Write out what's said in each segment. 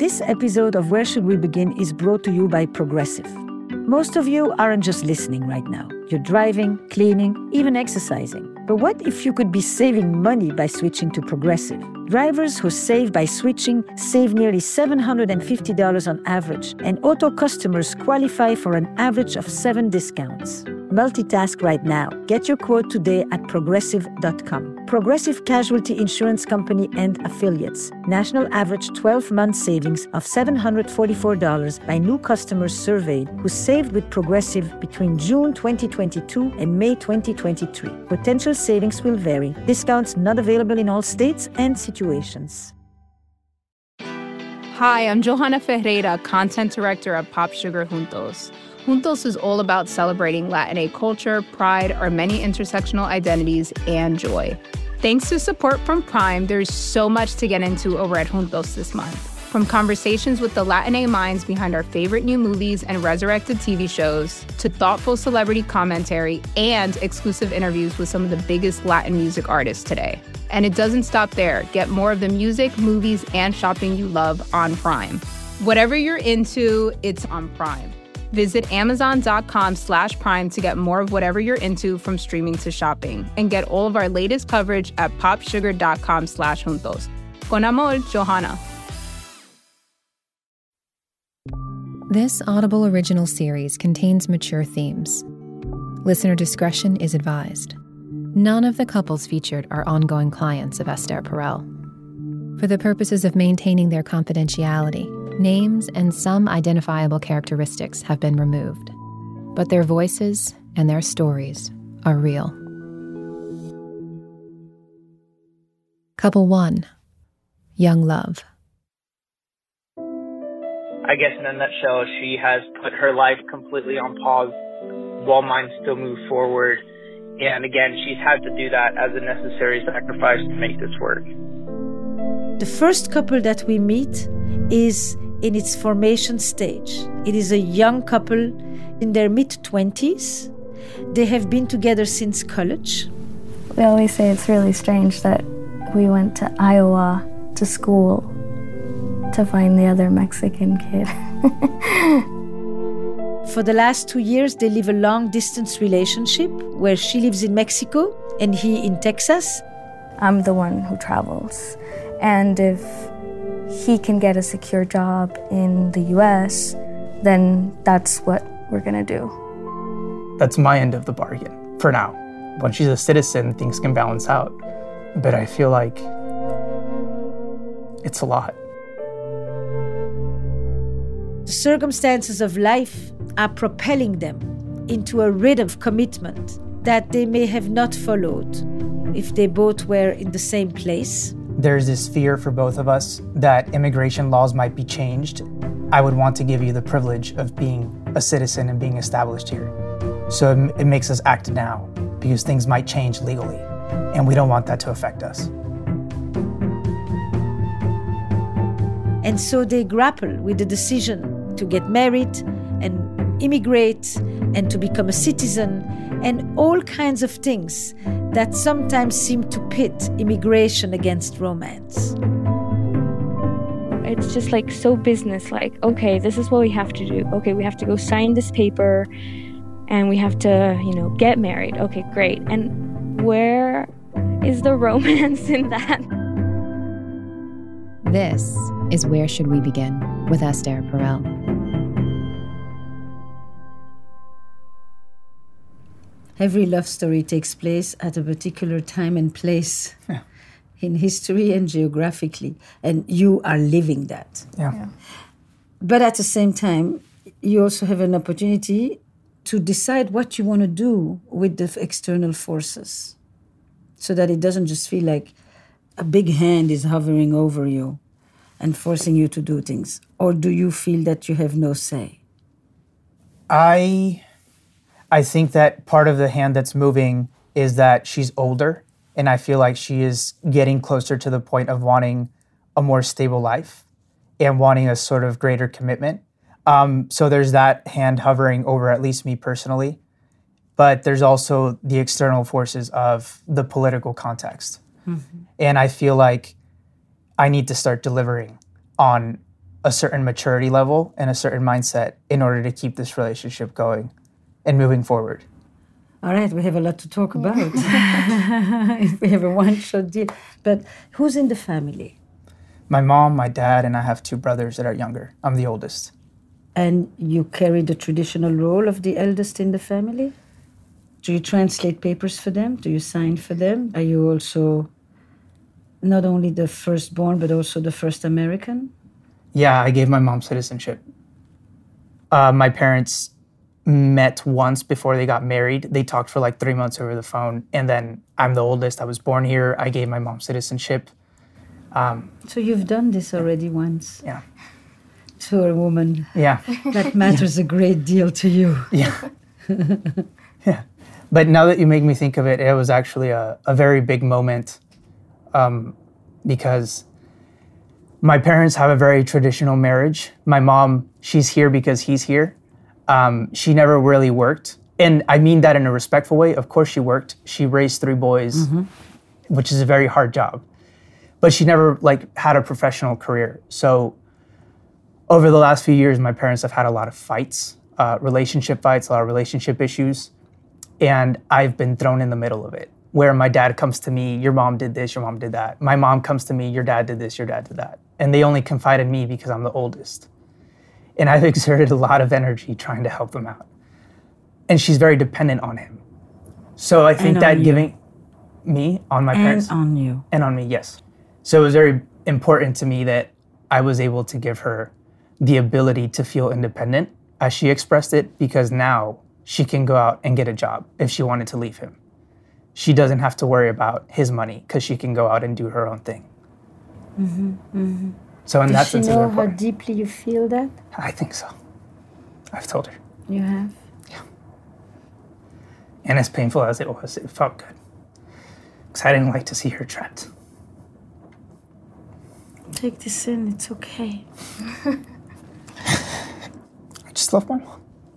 This episode of Where Should We Begin is brought to you by Progressive. Most of you aren't just listening right now. You're driving, cleaning, even exercising. But what if you could be saving money by switching to Progressive? Drivers who save by switching save nearly $750 on average, and auto customers qualify for an average of 7 discounts. Multitask right now. Get your quote today at progressive.com. Progressive Casualty Insurance Company and Affiliates. National average 12-month savings of $744 by new customers surveyed who saved with Progressive between June 2022 and May 2023. Potential savings will vary. Discounts not available in all states and situations. Hi, I'm Johanna Ferreira, Content Director at Pop Sugar Juntos. Juntos is all about celebrating Latina culture, pride, our many intersectional identities, and joy. Thanks to support from Prime, there's so much to get into over at Juntos this month. From conversations with the Latina minds behind our favorite new movies and resurrected TV shows, to thoughtful celebrity commentary and exclusive interviews with some of the biggest Latin music artists today. And it doesn't stop there. Get more of the music, movies, and shopping you love on Prime. Whatever you're into, it's on Prime. Visit Amazon.com/Prime to get more of whatever you're into, from streaming to shopping, and get all of our latest coverage at popsugar.com/juntos. Con amor, Johanna. This Audible original series contains mature themes. Listener discretion is advised. None of the couples featured are ongoing clients of Esther Perel. For the purposes of maintaining their confidentiality, names and some identifiable characteristics have been removed, but their voices and their stories are real. Couple 1, Young Love. I guess in a nutshell, she has put her life completely on pause while mine still moves forward. And again, she's had to do that as a necessary sacrifice to make this work. The first couple that we meet is in its formation stage. It is a young couple in their mid-20s. They have been together since college. We always say it's really strange that we went to Iowa to school to find the other Mexican kid. For the last 2 years, they live a long-distance relationship where she lives in Mexico and he in Texas. I'm the one who travels. And if he can get a secure job in the US, then that's what we're gonna do. That's my end of the bargain, for now. When she's a citizen, things can balance out. But I feel like it's a lot. The circumstances of life are propelling them into a rhythm of commitment that they may have not followed if they both were in the same place. There's this fear for both of us that immigration laws might be changed. I would want to give you the privilege of being a citizen and being established here. So it makes us act now because things might change legally, and we don't want that to affect us. And so they grapple with the decision to get married and immigrate and to become a citizen and all kinds of things that sometimes seem to pit immigration against romance. It's just like so business-like. Okay, this is what we have to do. Okay, we have to go sign this paper and we have to, get married. Okay, great. And where is the romance in that? This is Where Should We Begin with Esther Perel. Every love story takes place at a particular time and place in history and geographically, and you are living that. Yeah. But at the same time, you also have an opportunity to decide what you want to do with the external forces so that it doesn't just feel like a big hand is hovering over you and forcing you to do things. Or do you feel that you have no say? I think that part of the hand that's moving is that she's older, and I feel like she is getting closer to the point of wanting a more stable life and wanting a sort of greater commitment. So there's that hand hovering over at least me personally, but there's also the external forces of the political context. Mm-hmm. And I feel like I need to start delivering on a certain maturity level and a certain mindset in order to keep this relationship going and moving forward. All right, we have a lot to talk about. If we have a one-shot deal. But who's in the family? My mom, my dad, and I have 2 brothers that are younger. I'm the oldest. And you carry the traditional role of the eldest in the family? Do you translate papers for them? Do you sign for them? Are you also not only the firstborn, but also the first American? Yeah, I gave my mom citizenship. My parents met once before they got married. They talked for like 3 months over the phone. And then I'm the oldest. I was born here. I gave my mom citizenship. So you've done this already once? Yeah. To a woman. Yeah. That matters a great deal to you. Yeah. Yeah. But now that you make me think of it, it was actually a very big moment because my parents have a very traditional marriage. My mom, she's here because he's here. She never really worked. And I mean that in a respectful way. Of course she worked. She raised 3 boys, which is a very hard job. But she never had a professional career. So over the last few years, my parents have had a lot of fights, relationship fights, a lot of relationship issues. And I've been thrown in the middle of it, where my dad comes to me, your mom did this, your mom did that. My mom comes to me, your dad did this, your dad did that. And they only confide in me because I'm the oldest. And I've exerted a lot of energy trying to help them out. And she's very dependent on him. So I think that giving me, on my parents. And on you. And on me, yes. So it was very important to me that I was able to give her the ability to feel independent, as she expressed it, because now she can go out and get a job if she wanted to leave him. She doesn't have to worry about his money because she can go out and do her own thing. So in that sense, does she know how deeply you feel that? I think so. I've told her. You have? Yeah. And as painful as it was, it felt good. Because I didn't like to see her trapped. Take this in, it's okay. I just love my mom.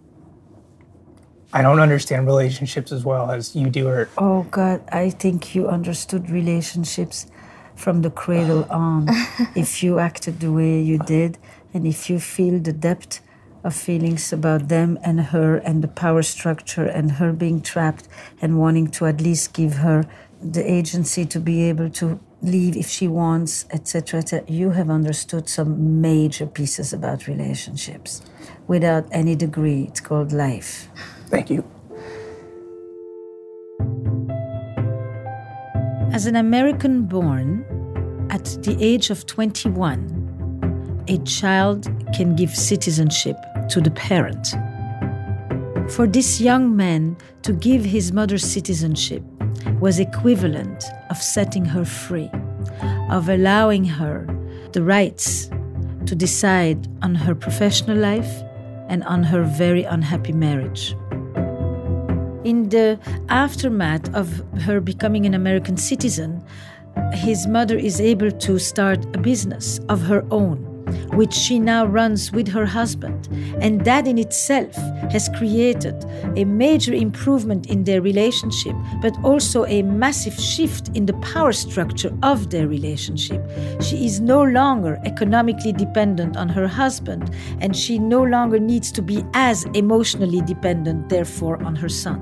I don't understand relationships as well as you do. Or oh God, I think you understood relationships from the cradle on. If you acted the way you did, and if you feel the depth of feelings about them and her and the power structure and her being trapped and wanting to at least give her the agency to be able to leave if she wants, etc., etc., you have understood some major pieces about relationships without any degree. It's called life. Thank you. As an American born, at the age of 21, a child can give citizenship to the parent. For this young man to give his mother citizenship was equivalent of setting her free, of allowing her the rights to decide on her professional life and on her very unhappy marriage. In the aftermath of her becoming an American citizen, his mother is able to start a business of her own, which she now runs with her husband. And that in itself has created a major improvement in their relationship, but also a massive shift in the power structure of their relationship. She is no longer economically dependent on her husband, and she no longer needs to be as emotionally dependent, therefore, on her son.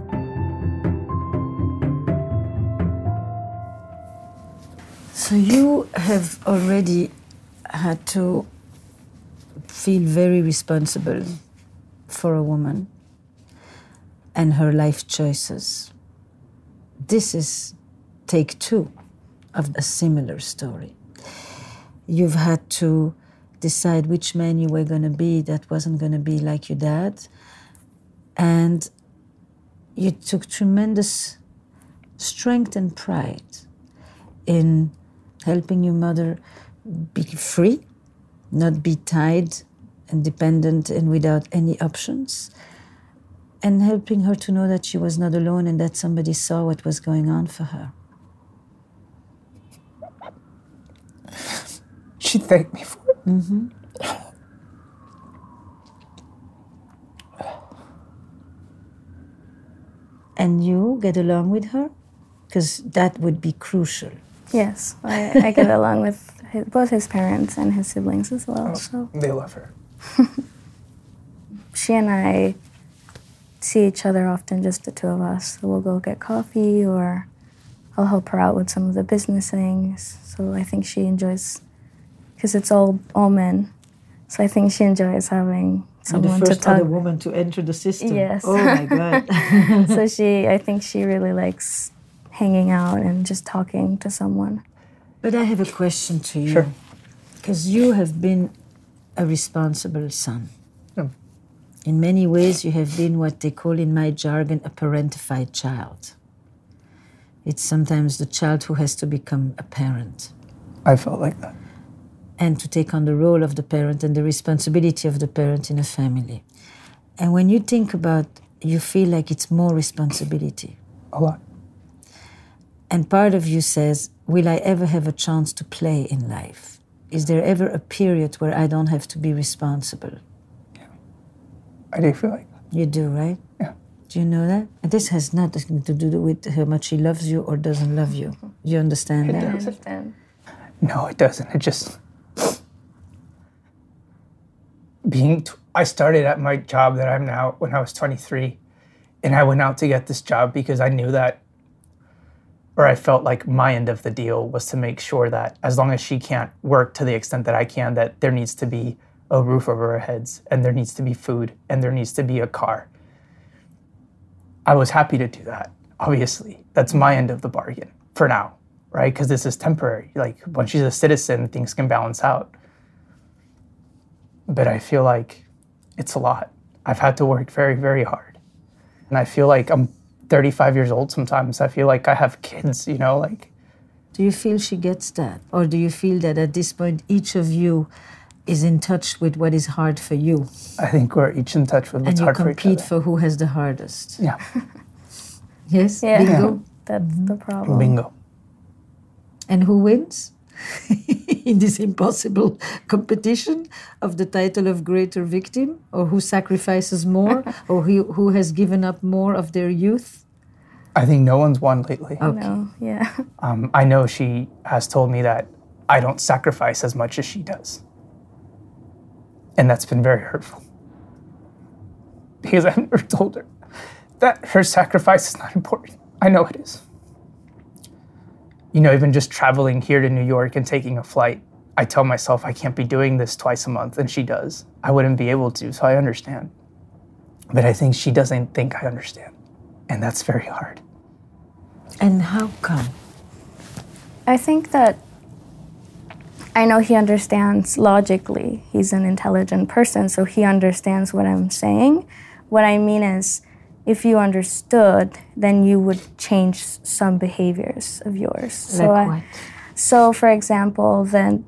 So you have already had to feel very responsible for a woman and her life choices. This is take 2 of a similar story. You've had to decide which man you were going to be that wasn't going to be like your dad. And you took tremendous strength and pride in helping your mother be free, not be tied and dependent and without any options, and helping her to know that she was not alone and that somebody saw what was going on for her. She thanked me for it. Mm-hmm. And you get along with her? Because that would be crucial. Yes, I get along with both his parents and his siblings as well. Oh, so they love her. she and I see each other often, just the two of us. So we'll go get coffee, or I'll help her out with some of the business things. So I think she enjoys, because it's all men. So I think she enjoys having someone the to first talk. other woman to enter the system. Yes. Oh my God. So I think she really likes hanging out and just talking to someone. But I have a question to you. Sure. Because you have been a responsible son. Yeah. In many ways, you have been what they call in my jargon a parentified child. It's sometimes the child who has to become a parent. I felt like that. And to take on the role of the parent and the responsibility of the parent in a family. And when you think about, you feel like it's more responsibility. A lot. And part of you says, will I ever have a chance to play in life? Is there ever a period where I don't have to be responsible? Yeah. I do feel like that. You do, right? Yeah. Do you know that? And this has nothing to do with how much he loves you or doesn't love you. You understand that? I understand. No, it doesn't. It just... I started at my job that I'm now when I was 23, and I went out to get this job because I knew that, or I felt like my end of the deal was to make sure that as long as she can't work to the extent that I can, that there needs to be a roof over our heads, and there needs to be food, and there needs to be a car. I was happy to do that, obviously. That's my end of the bargain for now, right? Because this is temporary. Like, when she's a citizen, things can balance out. But I feel like it's a lot. I've had to work very, very hard. And I feel like I'm 35 years old sometimes. I feel like I have kids, you know, like... Do you feel she gets that? Or do you feel that at this point, each of you is in touch with what is hard for you? I think we're each in touch with what's hard for each other. And you compete for who has the hardest. Yeah. Yes? Yeah. Bingo? That's the problem. Bingo. And who wins? In this impossible competition of the title of greater victim, or who sacrifices more, or who has given up more of their youth? I think no one's won lately. Okay. No, yeah. I know she has told me that I don't sacrifice as much as she does. And that's been very hurtful. Because I've never told her that her sacrifice is not important. I know it is. You know, even just traveling here to New York and taking a flight, I tell myself I can't be doing this twice a month, and she does. I wouldn't be able to, so I understand. But I think she doesn't think I understand, and that's very hard. And how come? I think that I know he understands logically. He's an intelligent person, so he understands what I'm saying. What I mean is, if you understood, then you would change some behaviors of yours. Like what? So, for example, then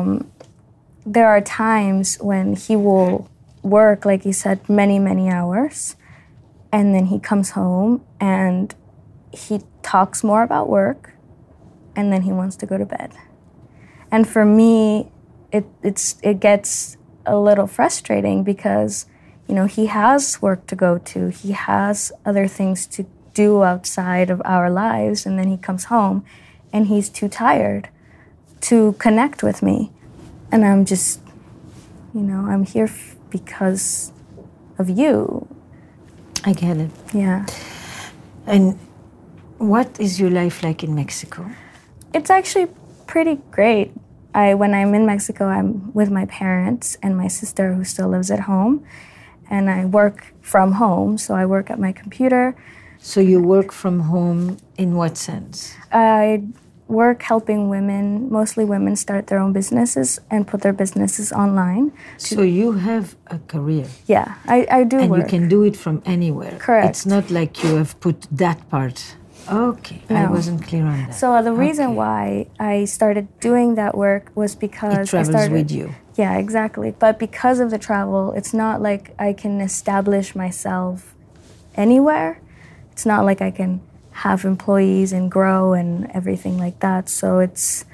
there are times when he will work, like you said, many, many hours, and then he comes home and he talks more about work, and then he wants to go to bed. And for me, it gets a little frustrating because, you know, he has work to go to. He has other things to do outside of our lives. And then he comes home and he's too tired to connect with me. And I'm just, you know, I'm here because of you. I get it. Yeah. And what is your life like in Mexico? It's actually pretty great. When I'm in Mexico, I'm with my parents and my sister who still lives at home. And I work from home, so I work at my computer. So you work from home in what sense? I work helping women, mostly women, start their own businesses and put their businesses online. So you have a career. Yeah, I do and work. You can do it from anywhere. Correct. It's not like you have put that part. Okay, no. I wasn't clear on that. So the reason why I started doing that work was because it travels with you. Yeah, exactly. But because of the travel, it's not like I can establish myself anywhere. It's not like I can have employees and grow and everything like that. So it's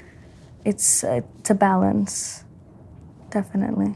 a balance, definitely.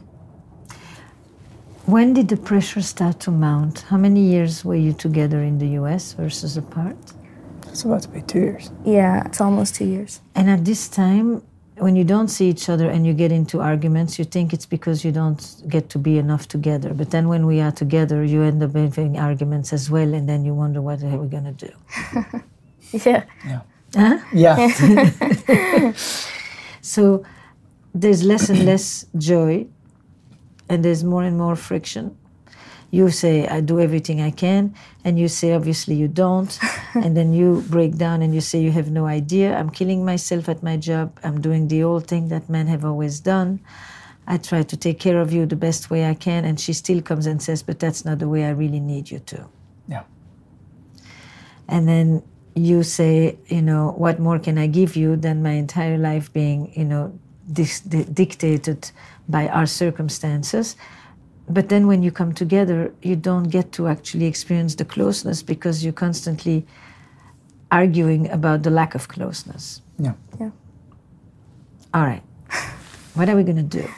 When did the pressure start to mount? How many years were you together in the US versus apart? It's about to be 2 years. Yeah, it's almost 2 years. And at this time, when you don't see each other and you get into arguments, you think it's because you don't get to be enough together. But then when we are together, you end up having arguments as well, and then you wonder what the hell we're going to do. Yeah. Huh? Yeah. So there's less and less joy, and there's more and more friction. You say, I do everything I can, and you say, obviously you don't. And then you break down and you say, you have no idea. I'm killing myself at my job. I'm doing the old thing that men have always done. I try to take care of you the best way I can. And she still comes and says, but that's not the way I really need you to. Yeah. And then you say, what more can I give you than my entire life being, dictated by our circumstances? But then when you come together, you don't get to actually experience the closeness because you're constantly arguing about the lack of closeness. Yeah. Yeah. All right. What are we going to do?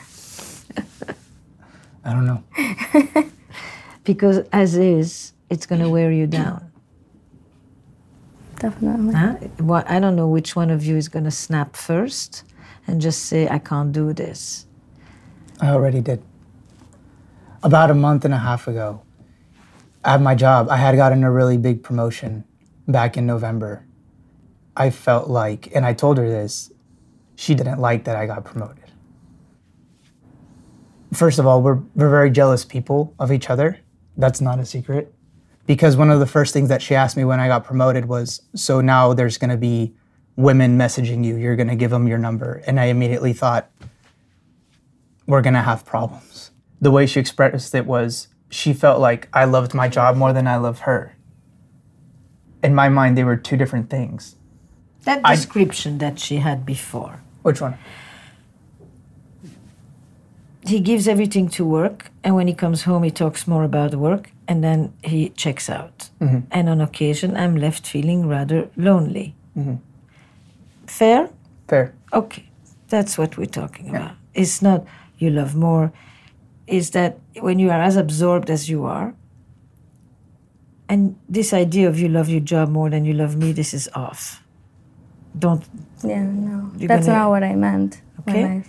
I don't know. Because as is, it's going to wear you down. Definitely. Huh? Well, I don't know which one of you is going to snap first and just say, I can't do this. I already did. About a month and a half ago, at my job, I had gotten a really big promotion back in November. I felt like, and I told her this, she didn't like that I got promoted. First of all, we're very jealous people of each other. That's not a secret. Because one of the first things that she asked me when I got promoted was, so now there's going to be women messaging you, you're going to give them your number. And I immediately thought, we're going to have problems. The way she expressed it was, she felt like I loved my job more than I loved her. In my mind, they were two different things. That description that she had before. Which one? He gives everything to work, and when he comes home, he talks more about work, and then he checks out. Mm-hmm. And on occasion, I'm left feeling rather lonely. Mm-hmm. Fair? Fair. Okay, that's what we're talking about. It's not you love more. Is that when you are as absorbed as you are, and this idea of you love your job more than you love me, this is off. Don't. Yeah, no. That's not what I meant. Okay.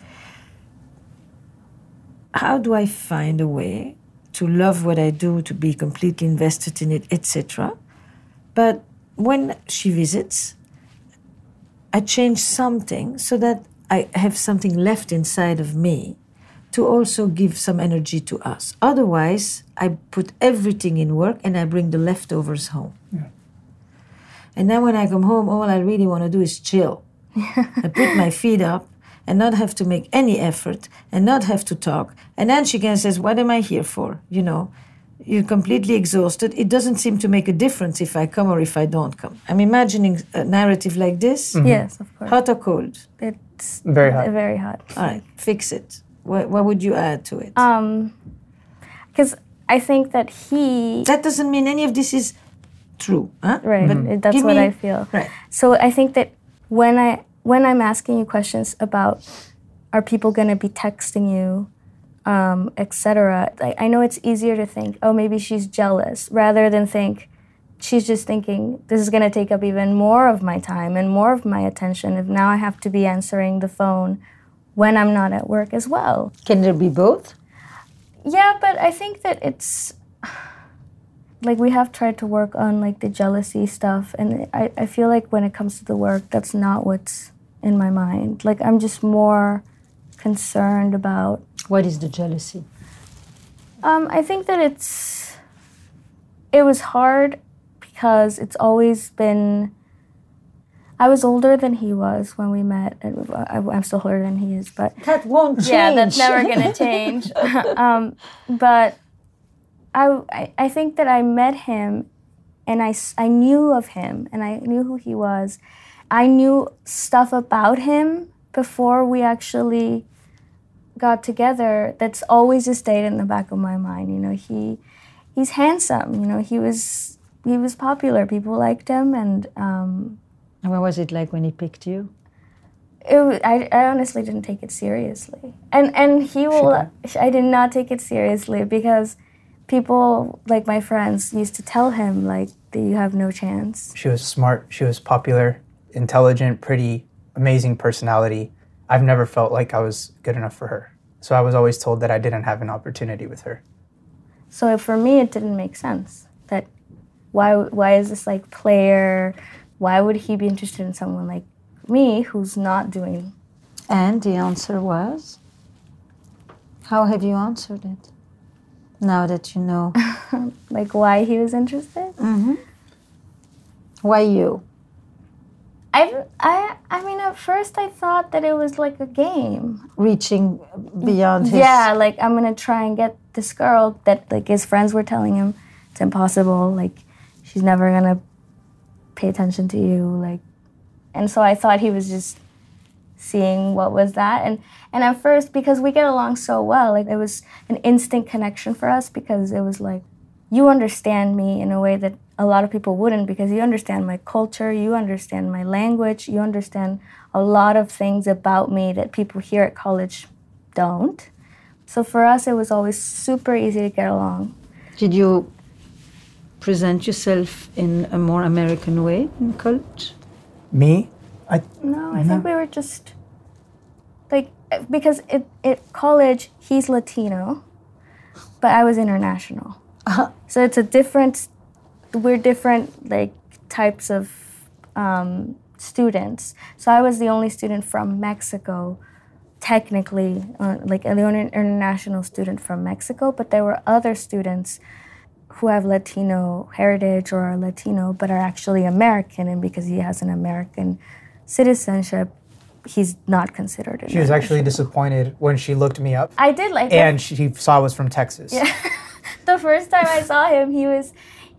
How do I find a way to love what I do, to be completely invested in it, etc.? But when she visits, I change something so that I have something left inside of me to also give some energy to us. Otherwise, I put everything in work and I bring the leftovers home. Yeah. And then when I come home, all I really want to do is chill. I put my feet up and not have to make any effort and not have to talk. And then she again says, what am I here for? You're completely exhausted. It doesn't seem to make a difference if I come or if I don't come. I'm imagining a narrative like this. Mm-hmm. Yes, of course. Hot or cold? It's very hot. Very hot. All right, fix it. What would you add to it? Because I think that That doesn't mean any of this is true, huh? Right, but that's what I feel. Right. So I think that when I'm asking you questions about are people going to be texting you, etc., I know it's easier to think, oh, maybe she's jealous, rather than think, she's just thinking, this is going to take up even more of my time and more of my attention if now I have to be answering the phone when I'm not at work as well. Can there be both? Yeah, but I think that it's like we have tried to work on like the jealousy stuff, and I feel like when it comes to the work, that's not what's in my mind. Like I'm just more concerned about... What is the jealousy? I think that it was hard because it's always been... I was older than he was when we met. And I'm still older than he is, but... That won't change. Yeah, that's never going to change. But I think that I met him, and I knew of him, and I knew who he was. I knew stuff about him before we actually got together that's always just stayed in the back of my mind. He's handsome. He was popular. People liked him, and... What was it like when he picked you? I honestly didn't take it seriously. And he will... I did not take it seriously because people, like my friends, used to tell him, like, that you have no chance. She was smart. She was popular, intelligent, pretty, amazing personality. I've never felt like I was good enough for her. So I was always told that I didn't have an opportunity with her. So for me, it didn't make sense. That why is this like player? Why would he be interested in someone like me who's not doing? And the answer was? How have you answered it? Now that you know. Like why he was interested? Mm-hmm. Why you? I mean, at first I thought that it was like a game. Reaching beyond his... Yeah, like I'm gonna try and get this girl that like his friends were telling him it's impossible, like she's never gonna pay attention to you, like, and so I thought he was just seeing what was that, and at first, because we get along so well, like it was an instant connection for us, because it was like, you understand me in a way that a lot of people wouldn't, because you understand my culture, you understand my language, you understand a lot of things about me that people here at college don't. So for us, it was always super easy to get along. Did you present yourself in a more American way in college? Me? No, I think we were just, like, because at college, he's Latino, but I was international. So it's we're different, like, types of students. So I was the only student from Mexico, technically, like the only international student from Mexico, but there were other students who have Latino heritage or are Latino, but are actually American, and because he has an American citizenship, he's not considered. She was actually disappointed when she looked me up. I did like and that. she saw I was from Texas. Yeah. The first time I saw him, he was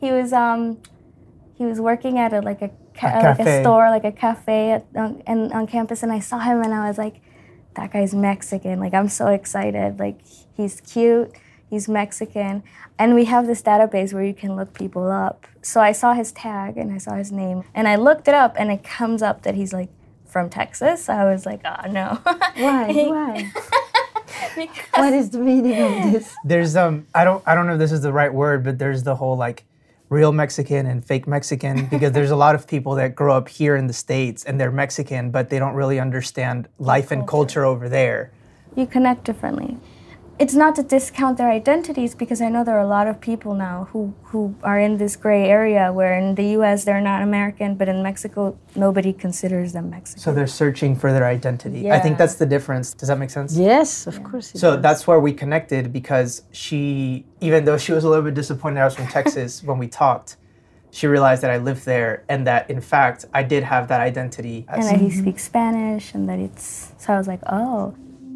working at a store, like a cafe on campus, and I saw him and I was like, that guy's Mexican. Like, I'm so excited. Like, he's cute, he's Mexican, and we have this database where you can look people up. So I saw his tag and I saw his name, and I looked it up, and it comes up that he's like from Texas. So I was like, oh no. Why? What is the meaning of this? There's I don't know if this is the right word, but there's the whole like real Mexican and fake Mexican, because there's a lot of people that grow up here in the States and they're Mexican, but they don't really understand life and culture over there. You connect differently. It's not to discount their identities, because I know there are a lot of people now who are in this gray area where in the US they're not American, but in Mexico nobody considers them Mexican. So they're searching for their identity. Yeah. I think that's the difference. Does that make sense? Yes, of course it So does. that's where we connected, because she, even though she was a little bit disappointed I was from Texas when we talked, she realized that I lived there and that, in fact, I did have that identity. And that he speaks Spanish, and that so I was like, oh.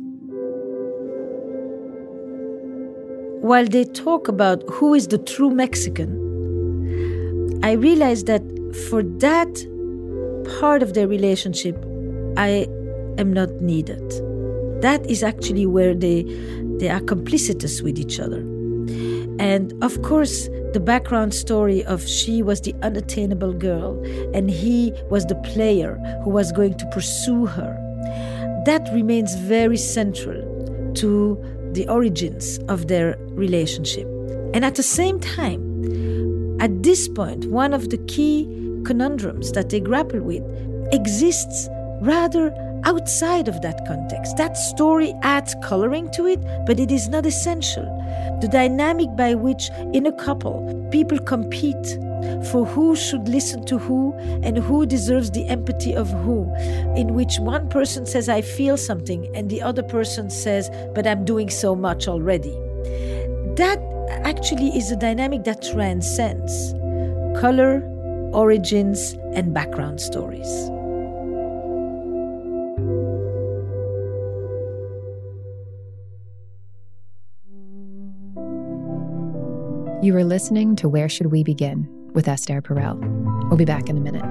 While they talk about who is the true Mexican, I realized that for that part of their relationship, I am not needed. That is actually where they are complicitous with each other. And of course, the background story of she was the unattainable girl and he was the player who was going to pursue her, that remains very central to the origins of their relationship. And at the same time, at this point, one of the key conundrums that they grapple with exists rather outside of that context. That story adds coloring to it, but it is not essential. The dynamic by which in a couple people compete for who should listen to who and who deserves the empathy of who, in which one person says, I feel something, and the other person says, but I'm doing so much already. That actually is a dynamic that transcends color, origins, and background stories. You are listening to Where Should We Begin with Esther Perel. We'll be back in a minute.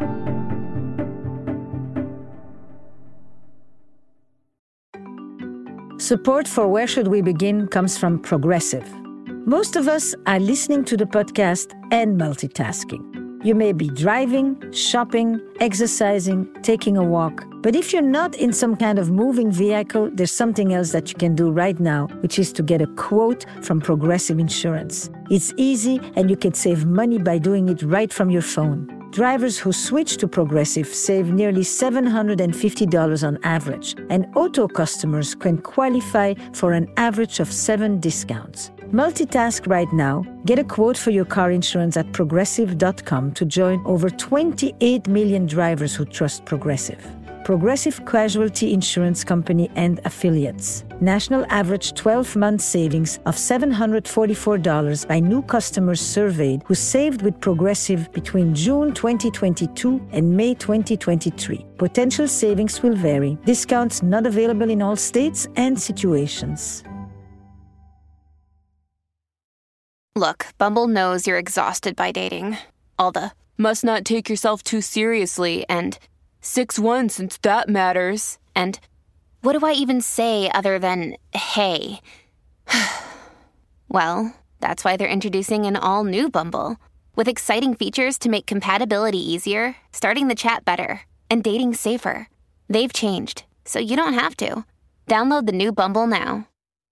Support for Where Should We Begin comes from Progressive. Most of us are listening to the podcast and multitasking. You may be driving, shopping, exercising, taking a walk. But if you're not in some kind of moving vehicle, there's something else that you can do right now, which is to get a quote from Progressive Insurance. It's easy, and you can save money by doing it right from your phone. drivers who switch to Progressive save nearly $750 on average, and auto customers can qualify for an average of 7 discounts. Multitask right now. Get a quote for your car insurance at progressive.com to join over 28 million drivers who trust Progressive. Progressive Casualty Insurance Company and Affiliates. National average 12-month savings of $744 by new customers surveyed who saved with Progressive between June 2022 and May 2023. Potential savings will vary. Discounts not available in all states and situations. Look, Bumble knows you're exhausted by dating. All the must not take yourself too seriously and 6'1" since that matters. And what do I even say other than, hey? Well, that's why they're introducing an all-new Bumble, with exciting features to make compatibility easier, starting the chat better, and dating safer. They've changed, so you don't have to. Download the new Bumble now.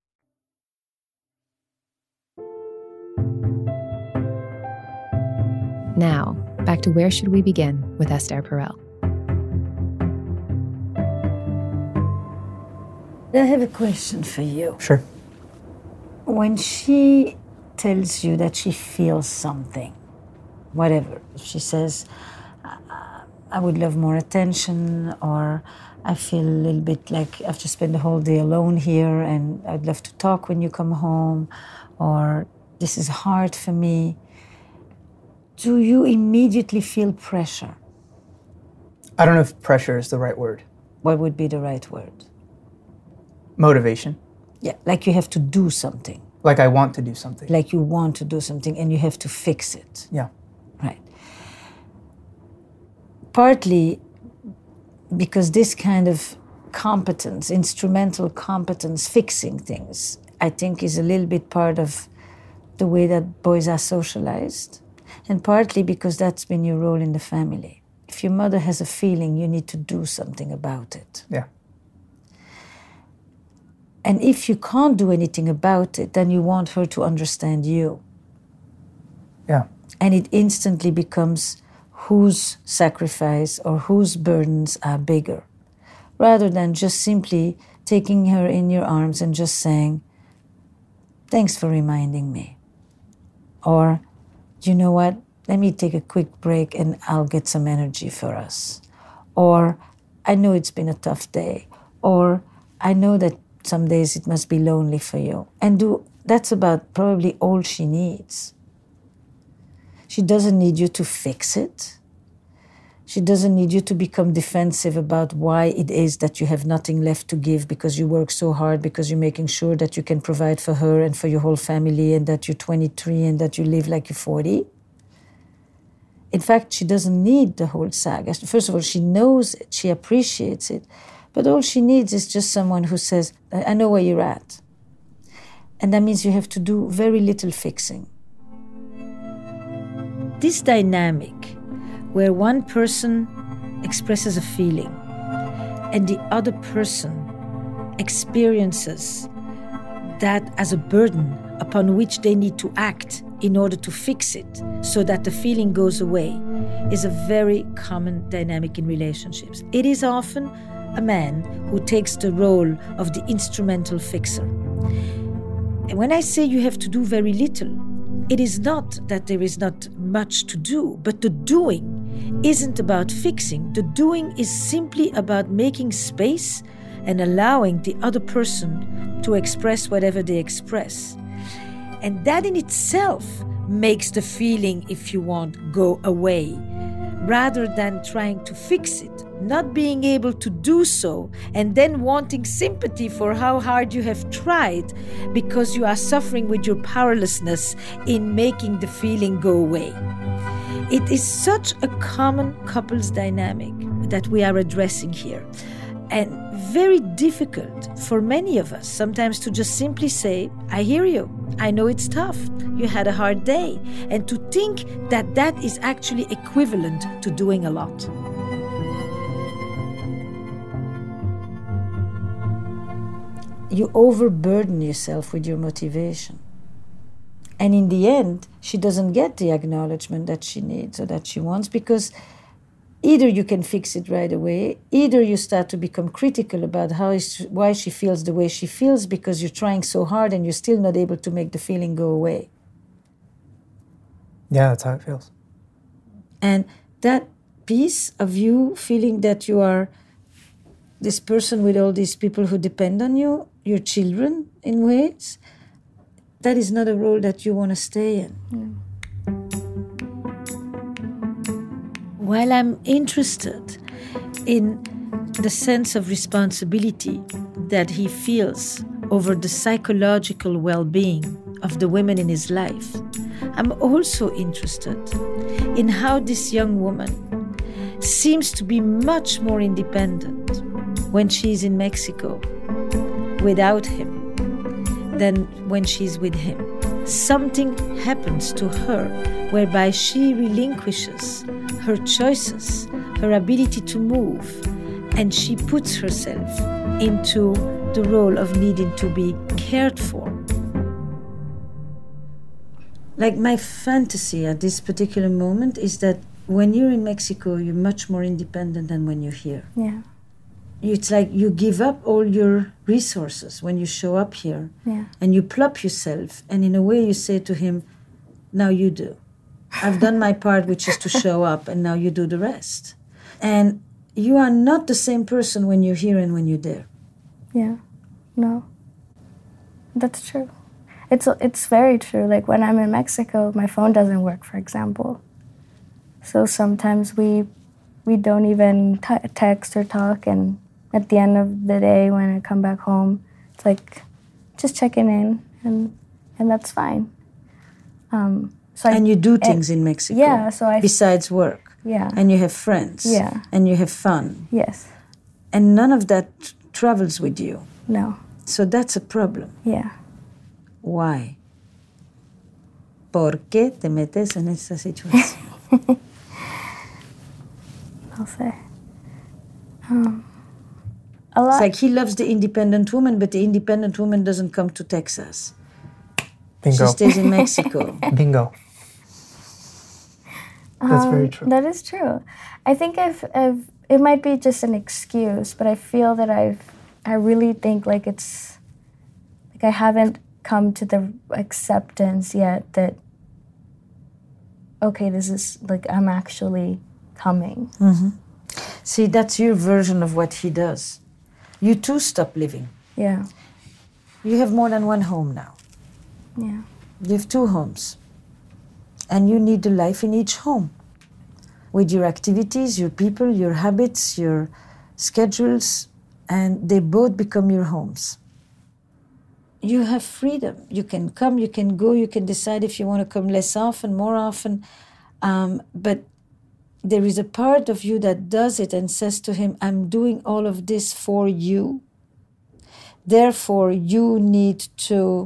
Now, back to Where Should We Begin with Esther Perel. I have a question for you. Sure. When she tells you that she feels something, whatever, if she says, I would love more attention, or I feel a little bit like I have to spend the whole day alone here and I'd love to talk when you come home, or this is hard for me, do you immediately feel pressure? I don't know if pressure is the right word. What would be the right word? Motivation. Yeah, like you have to do something. Like I want to do something. Like you want to do something and you have to fix it. Yeah. Right. Partly because this kind of competence, instrumental competence, fixing things, I think is a little bit part of the way that boys are socialized. And partly because that's been your role in the family. If your mother has a feeling, you need to do something about it. Yeah. And if you can't do anything about it, then you want her to understand you. Yeah. And it instantly becomes whose sacrifice or whose burdens are bigger, rather than just simply taking her in your arms and just saying, thanks for reminding me. Or, you know what, let me take a quick break and I'll get some energy for us. Or, I know it's been a tough day. Or, I know that some days it must be lonely for you. And that's about probably all she needs. She doesn't need you to fix it. She doesn't need you to become defensive about why it is that you have nothing left to give because you work so hard, because you're making sure that you can provide for her and for your whole family and that you're 23 and that you live like you're 40. In fact, she doesn't need the whole saga. First of all, she knows it, she appreciates it, but all she needs is just someone who says, I know where you're at. And that means you have to do very little fixing. This dynamic where one person expresses a feeling and the other person experiences that as a burden upon which they need to act in order to fix it so that the feeling goes away is a very common dynamic in relationships. It is often a man who takes the role of the instrumental fixer. And when I say you have to do very little, it is not that there is not much to do, but the doing isn't about fixing. The doing is simply about making space and allowing the other person to express whatever they express. And that in itself makes the feeling, if you want, go away, rather than trying to fix it. Not being able to do so and then wanting sympathy for how hard you have tried because you are suffering with your powerlessness in making the feeling go away. It is such a common couples dynamic that we are addressing here, and very difficult for many of us sometimes to just simply say, I hear you, I know it's tough, you had a hard day, and to think that that is actually equivalent to doing a lot. You overburden yourself with your motivation. And in the end, she doesn't get the acknowledgement that she needs or that she wants, because either you can fix it right away, either you start to become critical about why she feels the way she feels because you're trying so hard and you're still not able to make the feeling go away. Yeah, that's how it feels. And that piece of you feeling that you are this person with all these people who depend on you, your children in ways, that is not a role that you want to stay in. Mm. While I'm interested in the sense of responsibility that he feels over the psychological well-being of the women in his life, I'm also interested in how this young woman seems to be much more independent when she's in Mexico without him than when she's with him. Something happens to her whereby she relinquishes her choices, her ability to move, and she puts herself into the role of needing to be cared for. Like, my fantasy at this particular moment is that when you're in Mexico, you're much more independent than when you're here. Yeah. It's like you give up all your resources when you show up here. Yeah. And you plop yourself, and in a way you say to him, now you do. I've done my part, which is to show up, and now you do the rest. And you are not the same person when you're here and when you're there. Yeah. No. That's true. It's very true. Like, when I'm in Mexico, my phone doesn't work, for example. So sometimes we don't even text or talk, and at the end of the day, when I come back home, it's like just checking in, and that's fine. And you do things in Mexico. Yeah. So besides work. Yeah. And you have friends. Yeah. And you have fun. Yes. And none of that travels with you. No. So that's a problem. Yeah. Why? ¿Por qué te metes en esa situación? I'll say. A lot. It's like he loves the independent woman, but the independent woman doesn't come to Texas. Bingo. She stays in Mexico. Bingo. That's very true. That is true. I think it might be just an excuse, but I feel that I really think like it's like I haven't come to the acceptance yet that, okay, this is like I'm actually coming. Mm-hmm. See, that's your version of what he does. You too stop living. Yeah. You have more than one home now. Yeah. You have 2 homes. And you need a life in each home. With your activities, your people, your habits, your schedules, and they both become your homes. You have freedom. You can come, you can go, you can decide if you want to come less often, more often. But there is a part of you that does it and says to him, I'm doing all of this for you. Therefore, you need to...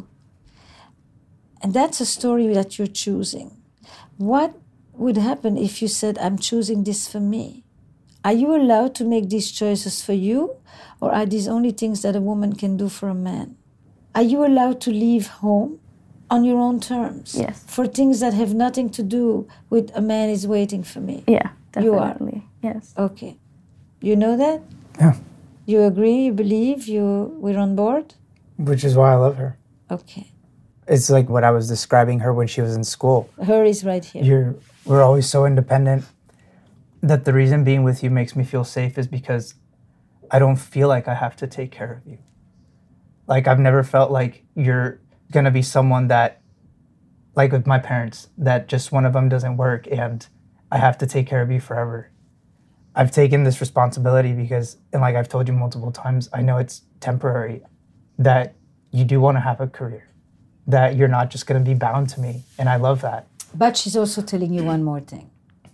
And that's a story that you're choosing. What would happen if you said, I'm choosing this for me? Are you allowed to make these choices for you? Or are these only things that a woman can do for a man? Are you allowed to leave home on your own terms? Yes. For things that have nothing to do with a man is waiting for me? Yeah, definitely. You are. Yes. Okay. You know that? Yeah. You agree, you believe, we're on board? Which is why I love her. Okay. It's like what I was describing her when she was in school. Her is right here. We're always so independent that the reason being with you makes me feel safe is because I don't feel like I have to take care of you. Like, I've never felt like you're going to be someone that, like with my parents, that just one of them doesn't work and I have to take care of you forever. I've taken this responsibility because, and like I've told you multiple times, I know it's temporary, that you do want to have a career, that you're not just going to be bound to me, and I love that. But she's also telling you one more thing.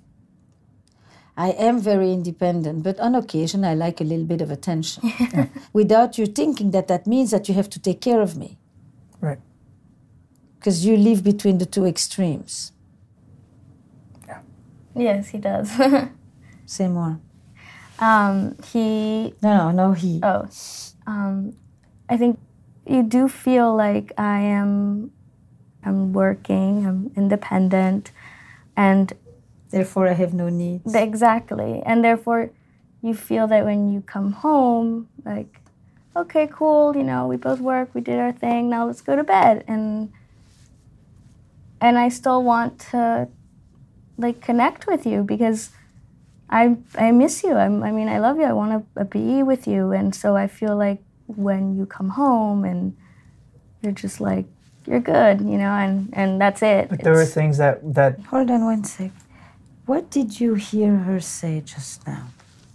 I am very independent, but on occasion I like a little bit of attention. Without you thinking that means that you have to take care of me. Right. Because you live between the 2 extremes. Yeah. Yes, he does. Say more. He... No, he. Oh. I think you do feel like I am I'm working, I'm independent, and therefore I have no needs. Exactly. And therefore you feel that when you come home, like, okay, cool, you know, we both work, we did our thing, now let's go to bed. And I still want to like connect with you because I miss you. I mean, I love you. I want to be with you. And so I feel like when you come home and you're just like, you're good, you know, and that's it. But there were things that... Hold on one sec. What did you hear her say just now?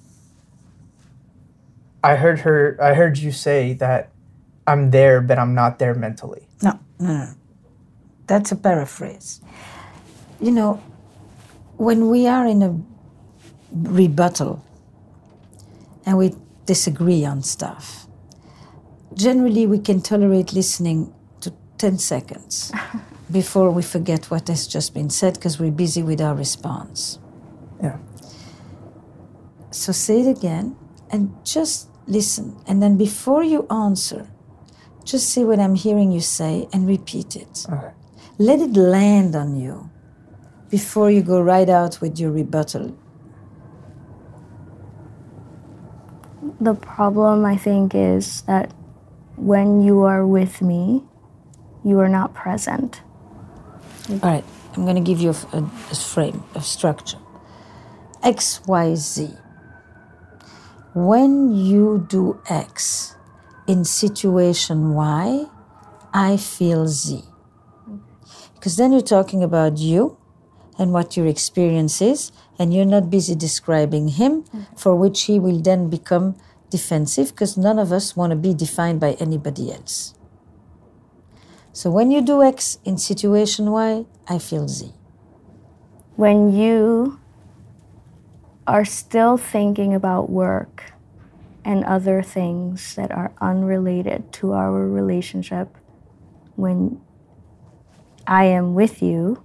I heard you say that I'm there, but I'm not there mentally. No. That's a paraphrase. You know, when we are in a rebuttal and we disagree on stuff, generally we can tolerate listening to 10 seconds before we forget what has just been said because we're busy with our response. Yeah. So say it again and just listen. And then before you answer, just say what I'm hearing you say and repeat it. Okay. Let it land on you before you go right out with your rebuttal. The problem, I think, is that when you are with me, you are not present. All right, I'm going to give you a frame, a structure. X, Y, Z. When you do X in situation Y, I feel Z. Because then you're talking about you and what your experience is, and you're not busy describing him, for which he will then become defensive, because none of us want to be defined by anybody else. So when you do X in situation Y, I feel Z. When you are still thinking about work and other things that are unrelated to our relationship, when I am with you,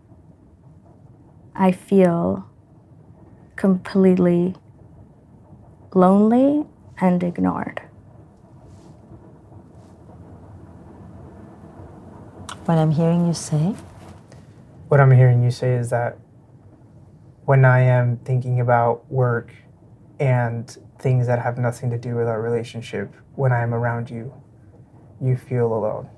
I feel completely lonely and ignored. What I'm hearing you say? What I'm hearing you say is that when I am thinking about work and things that have nothing to do with our relationship, when I am around you, you feel alone.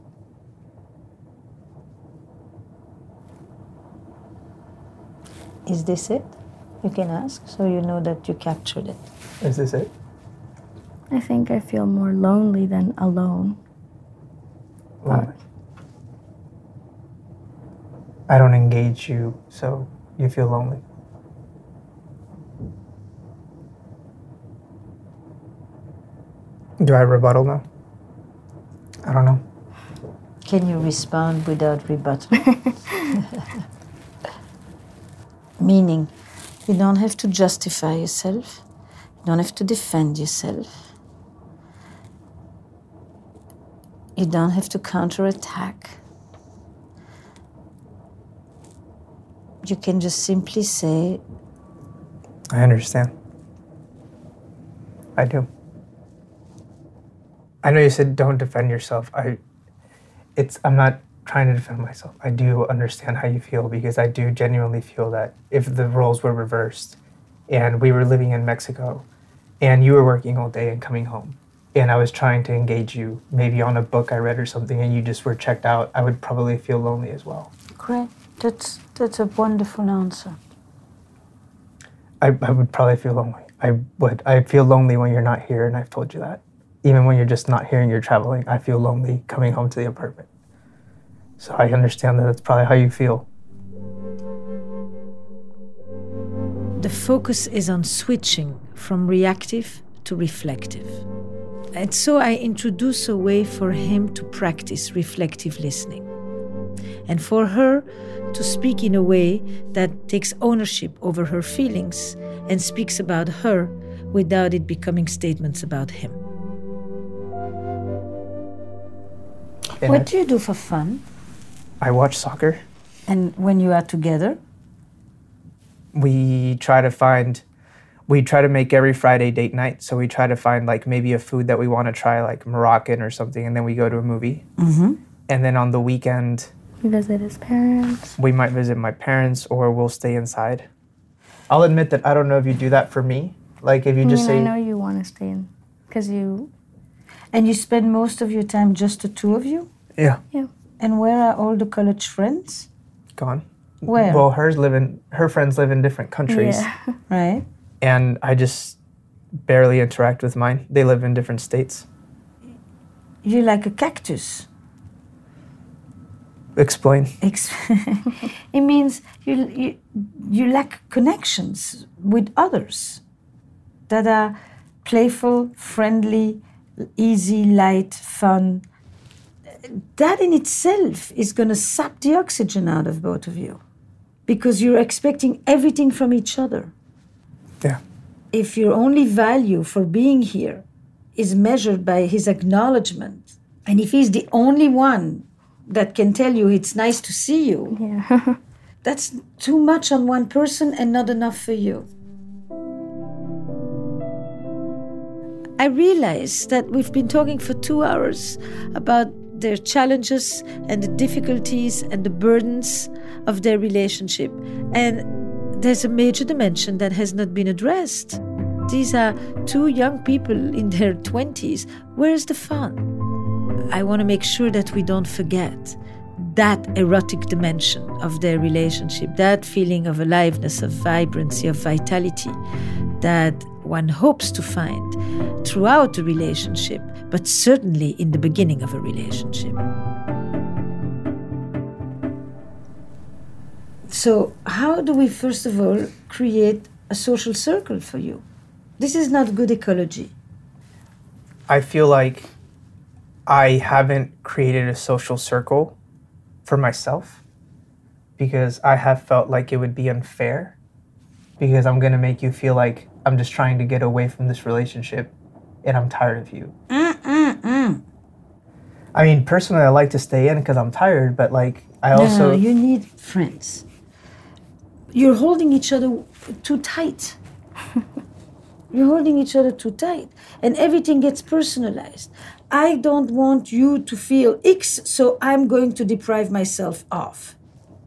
Is this it? You can ask, so you know that you captured it. Is this it? I think I feel more lonely than alone. Lonely. I don't engage you, so you feel lonely. Do I rebuttal now? I don't know. Can you respond without rebuttal? Meaning, you don't have to justify yourself. You don't have to defend yourself. You don't have to counterattack. You can just simply say, I understand. I do. I know you said don't defend yourself. I'm not trying to defend myself. I do understand how you feel, because I do genuinely feel that if the roles were reversed and we were living in Mexico and you were working all day and coming home and I was trying to engage you maybe on a book I read or something and you just were checked out, I would probably feel lonely as well. great, that's a wonderful answer. I would probably feel lonely. I would. I feel lonely when you're not here, and I've told you that. Even when you're just not here and you're traveling, I feel lonely coming home to the apartment. So I understand that that's probably how you feel. The focus is on switching from reactive to reflective. And so I introduce a way for him to practice reflective listening. And for her to speak in a way that takes ownership over her feelings and speaks about her without it becoming statements about him. And What do you do for fun? I watch soccer. And when you are together? We try to make every Friday date night. So we try to find like maybe a food that we want to try, like Moroccan or something, and then we go to a movie. Mm-hmm. And then on the weekend, You visit his parents? We might visit my parents, or we'll stay inside. I'll admit that I don't know if you do that for me. Like if you just say... I know you want to stay in, because you... And you spend most of your time just the two of you? Yeah. Yeah. And where are all the college friends? Gone. Where? Well, her friends live in different countries. Yeah. Right. And I just barely interact with mine. They live in different states. You're like a cactus. Explain. It means you lack connections with others that are playful, friendly, easy, light, fun. That in itself is going to sap the oxygen out of both of you because you're expecting everything from each other. Yeah. If your only value for being here is measured by his acknowledgement, and if he's the only one that can tell you it's nice to see you, Yeah. that's too much on one person and not enough for you. I realize that we've been talking for 2 hours about their challenges and the difficulties and the burdens of their relationship. And there's a major dimension that has not been addressed. These are two young people in their 20s. Where's the fun? I want to make sure that we don't forget that erotic dimension of their relationship, that feeling of aliveness, of vibrancy, of vitality that one hopes to find throughout the relationship, but certainly in the beginning of a relationship. So, how do we, first of all, create a social circle for you? This is not good ecology. I feel like I haven't created a social circle for myself because I have felt like it would be unfair because I'm going to make you feel like I'm just trying to get away from this relationship and I'm tired of you. I mean, personally, I like to stay in because I'm tired, but like, I also... No, you need friends. You're holding each other too tight. You're holding each other too tight. And everything gets personalized. I don't want you to feel X, so I'm going to deprive myself of.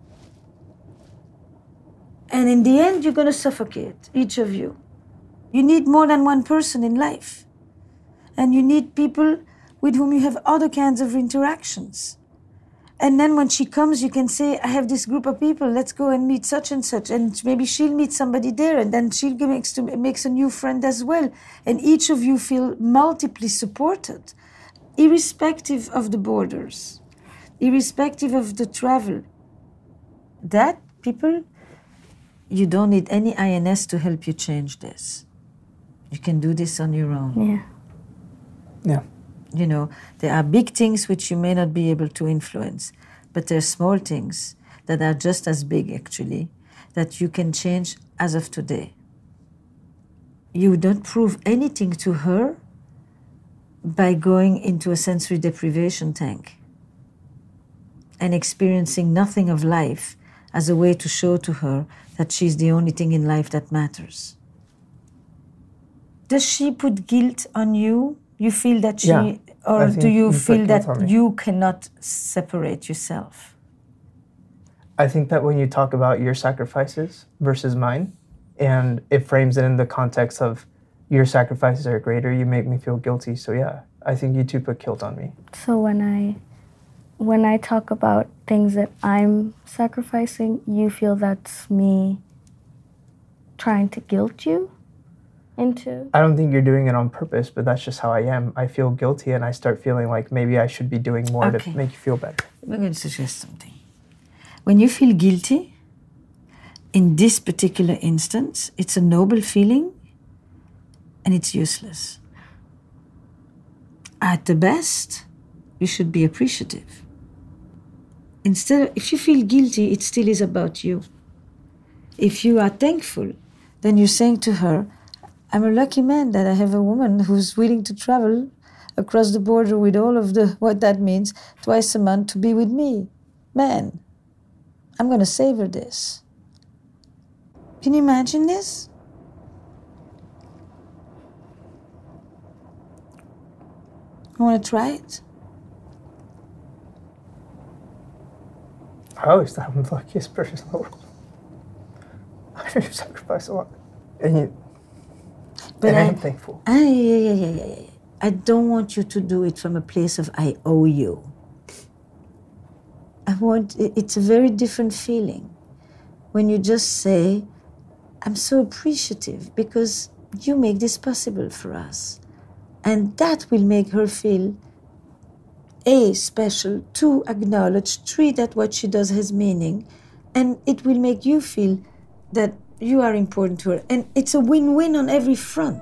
And in the end, you're going to suffocate, each of you. You need more than one person in life. And you need people with whom you have other kinds of interactions. And then when she comes, you can say, I have this group of people, let's go and meet such and such. And maybe she'll meet somebody there, and then she makes a new friend as well. And each of you feel multiply supported, irrespective of the borders, irrespective of the travel. That, people, you don't need any INS to help you change this. You can do this on your own. Yeah. Yeah. You know, there are big things which you may not be able to influence, but there are small things that are just as big, actually, that you can change as of today. You don't prove anything to her by going into a sensory deprivation tank and experiencing nothing of life as a way to show to her that she's the only thing in life that matters. Does she put guilt on you? You feel that she, Yeah, or do you feel that on me. you cannot separate yourself? I think that when you talk about your sacrifices versus mine, and it frames it in the context of your sacrifices are greater, you make me feel guilty. So yeah, I think you two put guilt on me. So when I talk about things that I'm sacrificing, you feel that's me trying to guilt you into? I don't think you're doing it on purpose, but that's just how I am. I feel guilty and I start feeling like maybe I should be doing more to make you feel better. I'm going to suggest something. When you feel guilty, in this particular instance, it's a noble feeling and it's useless. At the best, you should be appreciative. Instead, if you feel guilty, it still is about you. If you are thankful, then you're saying to her, I'm a lucky man that I have a woman who's willing to travel across the border with all of what that means, twice a month to be with me. Man, I'm going to savor this. Can you imagine this? You want to try it? I always thought I'm the luckiest person in the world. I know you sacrifice a lot. And I'm thankful. I don't want you to do it from a place of I owe you. It's a very different feeling when you just say, I'm so appreciative because you make this possible for us. And that will make her feel, A, special, 2, acknowledged, 3, that what she does has meaning, and it will make you feel that you are important to her. And it's a win-win on every front.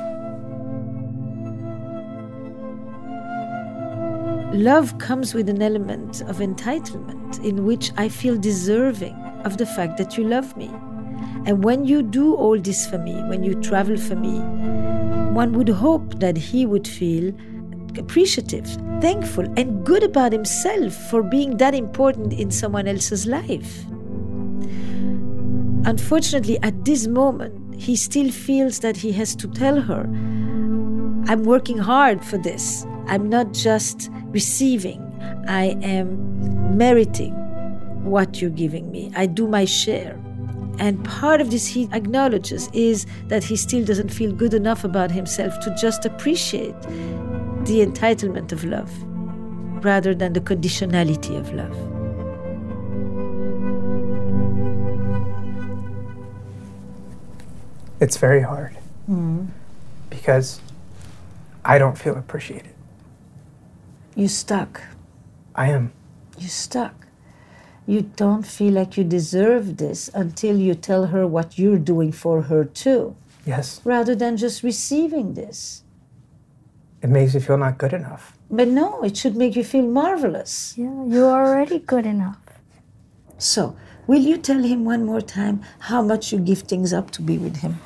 Love comes with an element of entitlement in which I feel deserving of the fact that you love me. And when you do all this for me, when you travel for me, one would hope that he would feel appreciative, thankful, and good about himself for being that important in someone else's life. Unfortunately, at this moment, he still feels that he has to tell her, I'm working hard for this. I'm not just receiving. I am meriting what you're giving me. I do my share. And part of this he acknowledges is that he still doesn't feel good enough about himself to just appreciate the entitlement of love rather than the conditionality of love. It's very hard because I don't feel appreciated. You're stuck. I am. You're stuck. You don't feel like you deserve this until you tell her what you're doing for her too. Yes. Rather than just receiving this. It makes you feel not good enough. But no, it should make you feel marvelous. Yeah, you're already good enough. So, will you tell him one more time how much you give things up to be with him?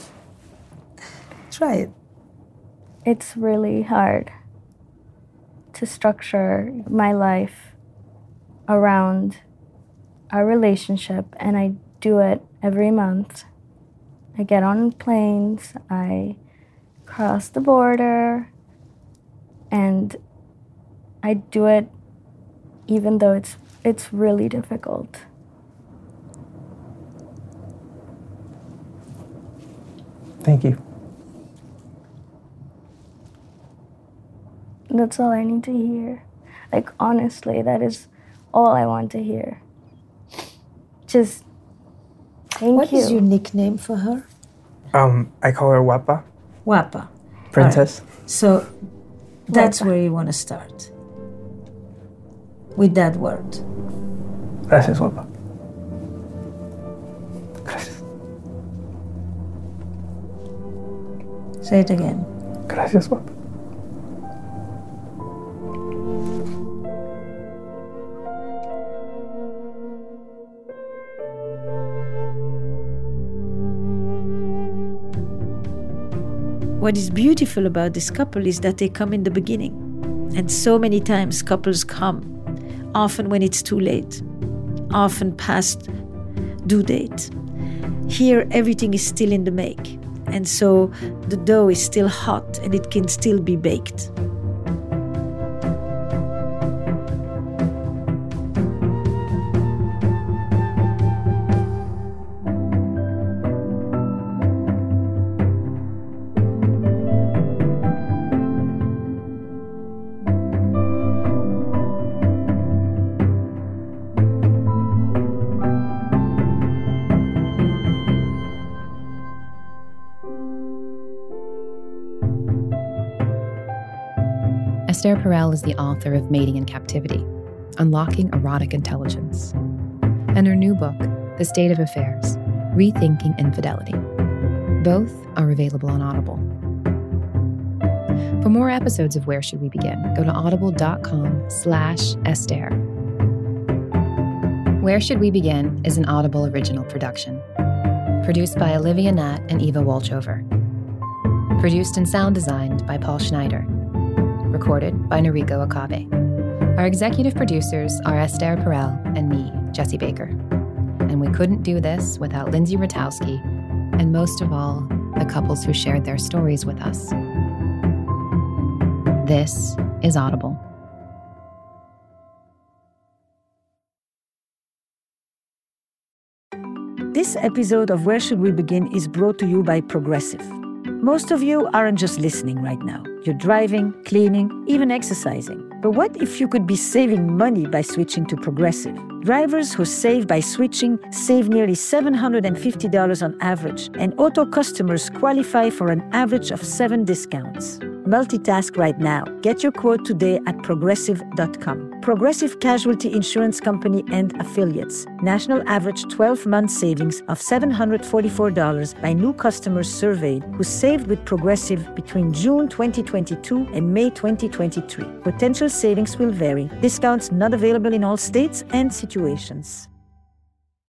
Try it. It's really hard to structure my life around our relationship, and I do it every month. I get on planes, I cross the border, and I do it even though it's really difficult. Thank you. That's all I need to hear. Like, honestly, that is all I want to hear. Just thank you. What is your nickname for her? I call her Guapa. Guapa. Princess. Right. So that's where you want to start. With that word. Gracias, Guapa. Gracias. Say it again. Gracias, Guapa. What is beautiful about this couple is that they come in the beginning. And so many times couples come, often when it's too late, often past due date. Here, everything is still in the make. And so the dough is still hot and it can still be baked. Esther Perel is the author of Mating in Captivity, Unlocking Erotic Intelligence, and her new book, The State of Affairs, Rethinking Infidelity. Both are available on Audible. For more episodes of Where Should We Begin, go to audible.com/Esther. Where Should We Begin is an Audible original production. Produced by Olivia Nat and Eva Wolchover. Produced and sound designed by Paul Schneider. Recorded by Noriko Akabe. Our executive producers are Esther Perel and me, Jessie Baker. And we couldn't do this without Lindsay Ratowski, and most of all, the couples who shared their stories with us. This is Audible. This episode of Where Should We Begin is brought to you by Progressive. Most of you aren't just listening right now. You're driving, cleaning, even exercising. But what if you could be saving money by switching to Progressive? Drivers who save by switching save nearly $750 on average, and auto customers qualify for an average of 7 discounts. Multitask right now. Get your quote today at progressive.com. Progressive Casualty Insurance Company and Affiliates. National average 12-month savings of $744 by new customers surveyed who saved with Progressive between June 2022 and May 2023. Potential savings will vary. Discounts not available in all states and situations.